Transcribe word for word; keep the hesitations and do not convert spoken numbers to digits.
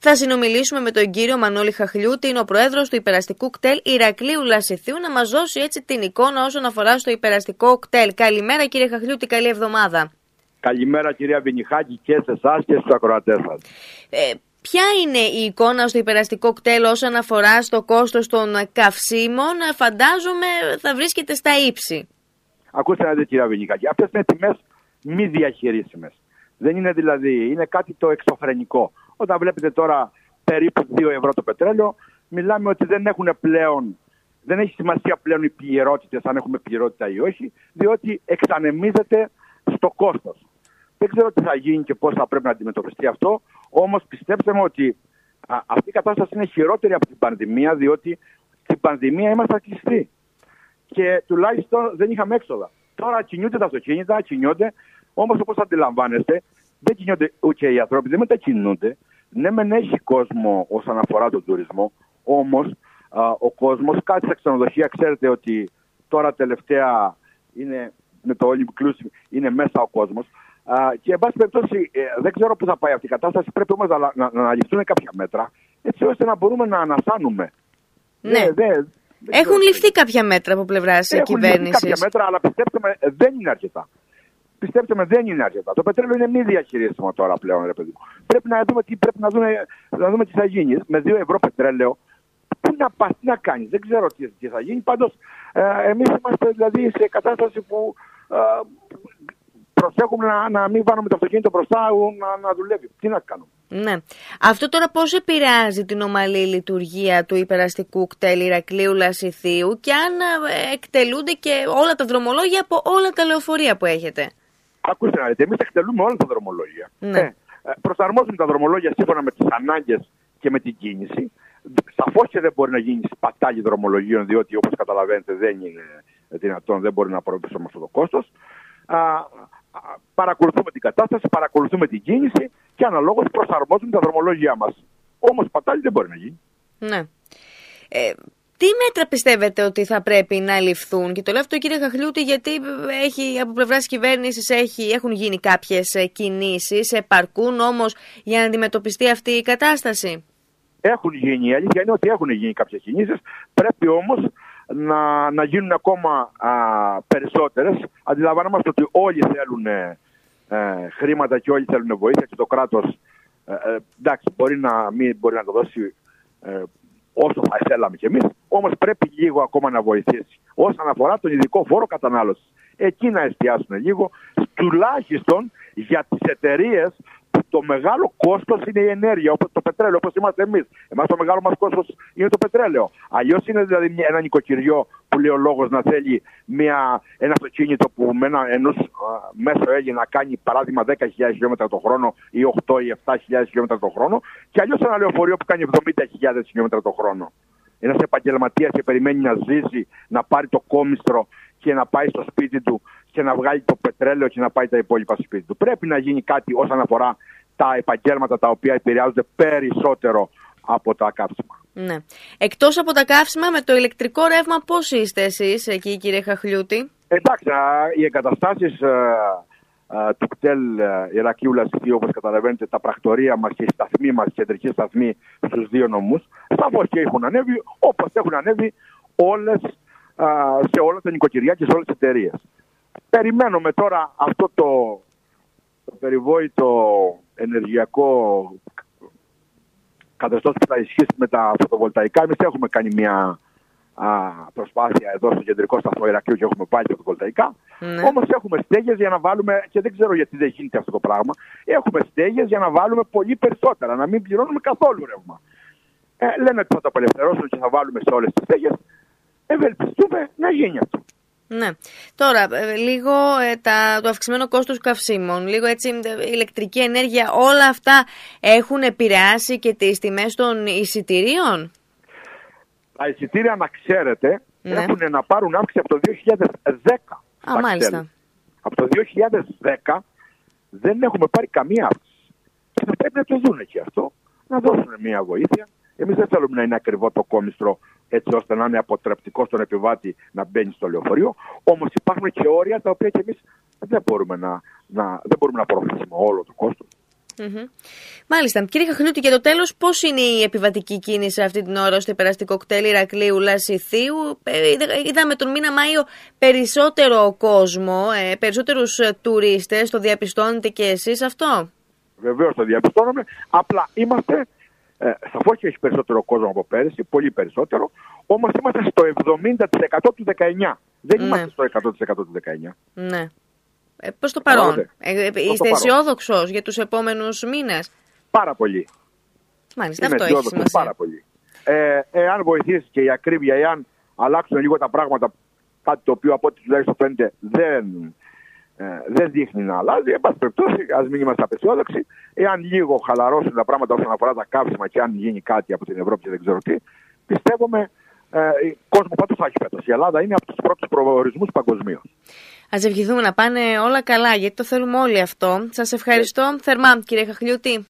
Θα συνομιλήσουμε με τον κύριο Μανώλη Χαχλιούτη, είναι ο πρόεδρος του υπεραστικού κτέλ Ηρακλείου Λασιθίου, να μας δώσει έτσι την εικόνα όσον αφορά στο υπεραστικό κτέλ. Καλημέρα κύριε Χαχλιούτη, καλή εβδομάδα. Καλημέρα κυρία Βινιχάκη και σε εσάς και στους ακροατές σας. Ε, ποια είναι η εικόνα στο υπεραστικό κτέλ όσον αφορά στο κόστος των καυσίμων? Φαντάζομαι θα βρίσκεται στα ύψη. Ακούστε να δείτε κυρία Βινιχάκη, αυτές είναι τιμές μη διαχειρίσιμες. Δεν είναι δηλαδή, είναι κάτι το εξωφρενικό. Όταν βλέπετε τώρα περίπου δύο ευρώ το πετρέλαιο, μιλάμε ότι δεν έχουν πλέον, δεν έχει σημασία πλέον οι πληρότητες, αν έχουμε πληρότητα ή όχι, διότι εξανεμίζεται στο κόστος. Δεν ξέρω τι θα γίνει και πώς θα πρέπει να αντιμετωπιστεί αυτό, όμως πιστέψτε μου ότι α, αυτή η κατάσταση είναι χειρότερη από την πανδημία, διότι στην πανδημία είμαστε κλειστοί και τουλάχιστον δεν είχαμε έξοδα. Τώρα κινούνται τα αυτοκίνητα, κινούνται, όμως όπως αντιλαμβάνεστε, δεν κινούνται ούτε οι άνθρωποι, δεν μετακινούνται. Ναι, μεν έχει κόσμο όσον αφορά τον τουρισμό, όμως α, ο κόσμος, κάτι στα ξενοδοχεία, ξέρετε ότι τώρα τελευταία είναι με το all inclusive, είναι μέσα ο κόσμος. Α, και εν πάση περιπτώσει, ε, δεν ξέρω πού θα πάει αυτή η κατάσταση. Πρέπει όμως να, να, να αναλυφθούν κάποια μέτρα, έτσι ώστε να μπορούμε να ανασάνουμε. Ναι. Δε, δε, Έχουν ξέρω, ληφθεί κάποια μέτρα από πλευράς κυβέρνησης. Έχουν ληφθεί κάποια μέτρα, αλλά πιστέψτε με, δεν είναι αρκετά. Πιστέψτε με, δεν είναι αρκετά. Το πετρέλαιο είναι μη διαχειρίσιμο τώρα πλέον, ρε παιδί μου. Πρέπει να δούμε τι, πρέπει να δούμε, να δούμε τι θα γίνει. Με δύο ευρώ πετρέλαιο, πού να πας, τι να κάνεις, δεν ξέρω τι, τι θα γίνει. Πάντως, ε, εμείς είμαστε δηλαδή σε κατάσταση που ε, προσέχουμε να, να μην βάλουμε το αυτοκίνητο μπροστά να, να δουλεύει. Τι να κάνουμε. Ναι. Αυτό τώρα πώς επηρεάζει την ομαλή λειτουργία του υπεραστικού κτέλ Ηρακλείου Λασιθίου και αν ε, εκτελούνται και όλα τα δρομολόγια από όλα τα λεωφορεία που έχετε? Ακούστε να δείτε, εμείς εκτελούμε όλα τα δρομολόγια. Ναι. Ε, προσαρμόζουμε τα δρομολόγια σύμφωνα με τις ανάγκες και με την κίνηση. Σαφώς και δεν μπορεί να γίνει σπατάλη δρομολογίων, διότι όπως καταλαβαίνετε δεν είναι δυνατόν, δεν μπορεί να προωθήσουμε αυτό το κόστος. Α, α, παρακολουθούμε την κατάσταση, παρακολουθούμε την κίνηση και αναλόγως προσαρμόζουμε τα δρομολόγια μας. Όμως σπατάλη δεν μπορεί να γίνει. Ναι. Ε, τι μέτρα πιστεύετε ότι θα πρέπει να ληφθούν? Και το λέω αυτό κύριε Χαχλιούτη γιατί έχει, από πλευράς κυβέρνησης έχει, έχουν γίνει κάποιες κινήσεις, επαρκούν όμως για να αντιμετωπιστεί αυτή η κατάσταση? Έχουν γίνει, η αλήθεια είναι ότι έχουν γίνει κάποιες κινήσεις, πρέπει όμως να, να γίνουν ακόμα α, περισσότερες. Αντιλαμβανόμαστε ότι όλοι θέλουν ε, χρήματα και όλοι θέλουν βοήθεια και το κράτος ε, ε, εντάξει, μπορεί να μην μπορεί να το δώσει ε, όσο θα θέλαμε κι εμείς, όμως πρέπει λίγο ακόμα να βοηθήσει. Όσον αφορά τον ειδικό φόρο κατανάλωσης, εκεί να εστιάσουν λίγο, τουλάχιστον για τις εταιρείες που το μεγάλο κόστος είναι η ενέργεια, όπως το πετρέλαιο, όπως είμαστε εμείς. Εμάς το μεγάλο μας κόστος είναι το πετρέλαιο. Αλλιώς είναι δηλαδή ένα νοικοκυριό που λέει ο λόγος να θέλει μια, ένα αυτοκίνητο που με ένα ενός μέσο Έλληνα να κάνει παράδειγμα δέκα χιλιάδες χιλιόμετρα το χρόνο ή οκτώ ή επτά χιλιάδες χιλιόμετρα το χρόνο, και αλλιώς ένα λεωφορείο που κάνει εβδομήντα χιλιάδες χιλιόμετρα το χρόνο. Ένας επαγγελματίας και περιμένει να ζήσει, να πάρει το κόμιστρο και να πάει στο σπίτι του και να βγάλει το πετρέλαιο και να πάει τα υπόλοιπα στο σπίτι του. Πρέπει να γίνει κάτι όσον αφορά τα επαγγέλματα τα οποία επηρεάζονται περισσότερο από τα καύσιμα. Ναι. Εκτός από τα καύσιμα, με το ηλεκτρικό ρεύμα πώς είστε εσείς εκεί κύριε Χαχλιούτη? Εντάξει, οι εγκαταστάσεις ε, ε, του κτέλ Ηρακλείου Λασιθίου, όπως καταλαβαίνετε, τα πρακτορία μας και οι σταθμοί μας, οι κεντρικοί σταθμοί στους δύο νομούς, σαφώς και έχουν ανέβει, όπως έχουν ανέβει όλες, ε, σε όλα τα νοικοκυριά και σε όλες τις εταιρείες. Περιμένουμε τώρα αυτό το, το περιβόητο ενεργειακό καθεστώς που θα ισχύσει με τα φωτοβολταϊκά. Εμείς έχουμε κάνει μια α, προσπάθεια εδώ στο κεντρικό σταθμό Ηρακλείου και έχουμε βάλει φωτοβολταϊκά. Ναι. Όμως έχουμε στέγες για να βάλουμε, και δεν ξέρω γιατί δεν γίνεται αυτό το πράγμα, έχουμε στέγες για να βάλουμε πολύ περισσότερα, να μην πληρώνουμε καθόλου ρεύμα. Ε, λένε ότι θα το απελευθερώσουν και θα βάλουμε σε όλες τις στέγες. Ευελπιστούμε να γίνει αυτό. Ναι. Τώρα, λίγο ε, τα, το αυξημένο κόστος καυσίμων, λίγο έτσι ηλεκτρική ενέργεια, όλα αυτά έχουν επηρεάσει και τις τιμές των εισιτηρίων? Τα εισιτήρια, να ξέρετε, ναι, έχουν να πάρουν αύξηση από το δύο χιλιάδες δέκα. Α, μάλιστα. Από το δύο χιλιάδες δέκα δεν έχουμε πάρει καμία αύξηση. Και θα πρέπει να το δουν και αυτό, να δώσουν μια βοήθεια. Εμείς δεν θέλουμε να είναι ακριβό το κόμιστρο, έτσι ώστε να είναι αποτρεπτικό στον επιβάτη να μπαίνει στο λεωφορείο. Όμως υπάρχουν και όρια τα οποία και εμείς δεν μπορούμε να, να, δεν μπορούμε να απορροφήσουμε όλο το κόστος. Mm-hmm. Μάλιστα. Κύριε Χαχλιούτη, και το τέλος, πώς είναι η επιβατική κίνηση αυτή την ώρα στο υπεραστικό κτέλ Ηρακλείου Λασιθίου? Είδαμε τον μήνα Μάιο περισσότερο κόσμο, ε, περισσότερους τουρίστες. Το διαπιστώνετε και εσείς αυτό? Βεβαίως το διαπιστώνουμε. Απλά είμαστε, ε, σαφώς και έχει περισσότερο κόσμο από πέρυσι, πολύ περισσότερο, όμως είμαστε στο εβδομήντα τοις εκατό του δεκαεννιά. Δεν ναι. είμαστε στο εκατό τοις εκατό του δεκαεννιά. Ναι. Ε, προς το παρόν. Ε, ε, είστε αισιόδοξος για τους επόμενους μήνες? Πάρα πολύ. Μάλιστα, είμαι αυτό έχει σημασία. Πάρα πολύ. Ε, εάν βοηθήσει και η ακρίβεια, εάν αλλάξουν λίγο τα πράγματα, κάτι το οποίο από ό,τι τουλάχιστον φαίνεται δεν, ε, δεν δείχνει να αλλάζει, εν πάση περιπτώσει, ας μην είμαστε απεσιόδοξοι. Εάν λίγο χαλαρώσουν τα πράγματα όσον αφορά τα καύσιμα και αν γίνει κάτι από την Ευρώπη και δεν ξέρω τι, πιστεύουμε ε, κόσμο πάντως θα έχει φέτος. Η Ελλάδα είναι από τους πρώτους προορισμούς παγκοσμίως. Ας ευχηθούμε να πάνε όλα καλά, γιατί το θέλουμε όλοι αυτό. Σας ευχαριστώ yeah. θερμά, κύριε Χαχλιούτη.